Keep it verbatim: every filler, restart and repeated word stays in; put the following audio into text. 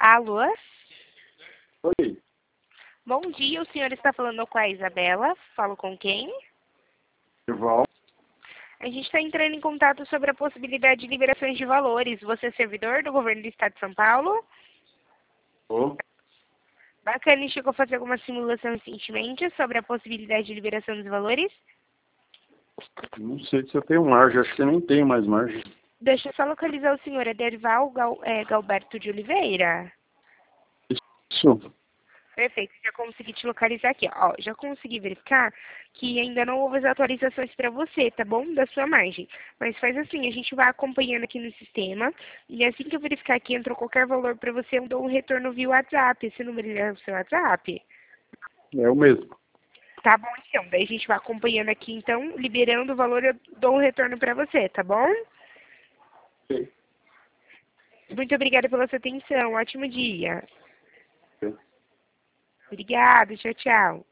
Alô? Oi, Bom dia, o senhor está falando com a Isabela. Falo com quem? Val. A gente está entrando em contato sobre a possibilidade de liberações de valores. Você é servidor do governo do estado de São Paulo? Ô, Bacana, e chegou a fazer alguma simulação recentemente sobre a possibilidade de liberação dos valores? não sei se eu tenho margem, acho que eu nem tenho mais margem. Deixa eu só localizar o senhor. É Derval Gal, é, Galberto de Oliveira? Isso. Perfeito, já consegui te localizar aqui, ó. Já consegui verificar que ainda não houve as atualizações para você, tá bom? Da sua margem. Mas faz assim, a gente vai acompanhando aqui no sistema e assim que eu verificar que entrou qualquer valor para você, eu dou um retorno via WhatsApp. Esse número é o seu WhatsApp? É o mesmo. Tá bom, então. Daí a gente vai acompanhando aqui, então, liberando o valor, eu dou um retorno para você, tá bom? Ok. Muito obrigada pela sua atenção. Ótimo dia. Ok. Obrigada. Tchau, tchau.